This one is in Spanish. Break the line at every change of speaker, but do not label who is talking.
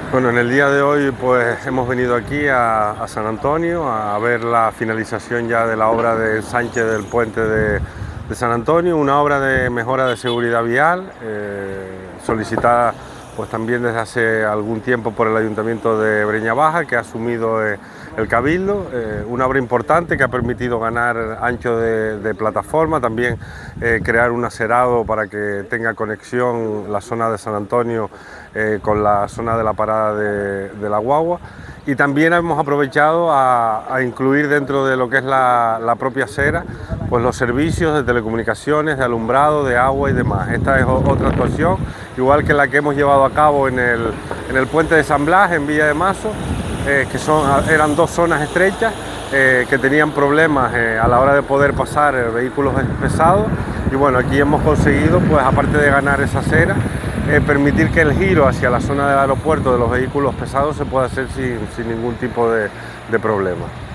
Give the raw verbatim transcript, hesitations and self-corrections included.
Bueno, en el día de hoy pues hemos venido aquí a, a San Antonio a ver la finalización ya de la obra de ensanche del puente de, de San Antonio, una obra de mejora de seguridad vial eh, solicitada pues también desde hace algún tiempo por el Ayuntamiento de Breña Baja, que ha asumido eh, el Cabildo, eh, una obra importante que ha permitido ganar ancho de, de plataforma, también eh, crear un acerado para que tenga conexión la zona de San Antonio eh, con la zona de la parada de, de la guagua, y también hemos aprovechado a, a incluir dentro de lo que es la, la propia acera pues los servicios de telecomunicaciones, de alumbrado, de agua y demás. Esta es otra actuación, igual que la que hemos llevado a cabo en el, en el puente de San Blas, en Villa de Mazo, eh, que son, eran dos zonas estrechas eh, que tenían problemas eh, a la hora de poder pasar eh, vehículos pesados, y bueno, aquí hemos conseguido, pues aparte de ganar esa acera, eh, permitir que el giro hacia la zona del aeropuerto de los vehículos pesados se pueda hacer sin, sin ningún tipo de, de problema.